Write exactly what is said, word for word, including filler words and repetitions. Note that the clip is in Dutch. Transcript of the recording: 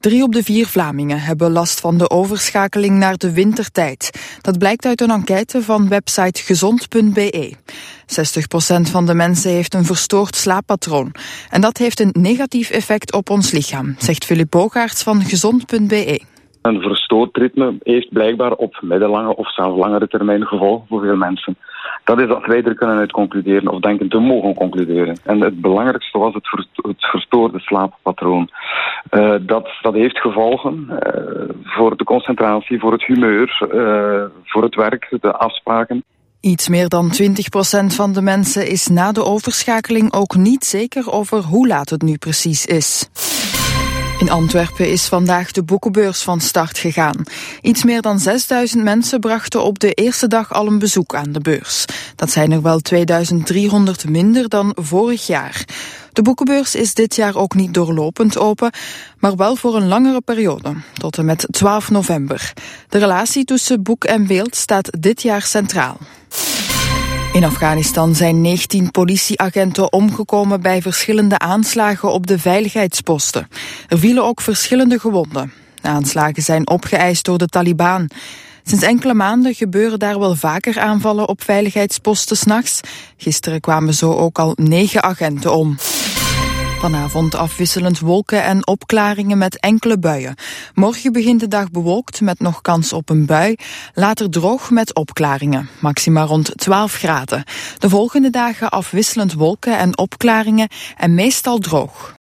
Drie op de vier Vlamingen hebben last van de overschakeling naar de wintertijd. Dat blijkt uit een enquête van website gezond punt b e. zestig procent van de mensen heeft een verstoord slaappatroon. En dat heeft een negatief effect op ons lichaam, zegt Filip Bogaerts van gezond punt b e. Een verstoord ritme heeft blijkbaar op middellange of zelfs langere termijn gevolgen voor veel mensen. Dat is dat wij er kunnen uit concluderen of denken te mogen concluderen. En het belangrijkste was het, ver, het verstoorde slaappatroon. Uh, dat, dat heeft gevolgen uh, voor de concentratie, voor het humeur, uh, voor het werk, de afspraken. Iets meer dan twintig procent van de mensen is na de overschakeling ook niet zeker over hoe laat het nu precies is. In Antwerpen is vandaag de boekenbeurs van start gegaan. Iets meer dan zesduizend mensen brachten op de eerste dag al een bezoek aan de beurs. Dat zijn er wel tweeduizend driehonderd minder dan vorig jaar. De boekenbeurs is dit jaar ook niet doorlopend open, maar wel voor een langere periode, tot en met twaalf november. De relatie tussen boek en beeld staat dit jaar centraal. In Afghanistan zijn negentien politieagenten omgekomen bij verschillende aanslagen op de veiligheidsposten. Er vielen ook verschillende gewonden. De aanslagen zijn opgeëist door de Taliban. Sinds enkele maanden gebeuren daar wel vaker aanvallen op veiligheidsposten 's nachts. Gisteren kwamen zo ook al negen agenten om. Vanavond afwisselend wolken en opklaringen met enkele buien. Morgen begint de dag bewolkt met nog kans op een bui. Later droog met opklaringen. Maxima rond twaalf graden. De volgende dagen afwisselend wolken en opklaringen en meestal droog.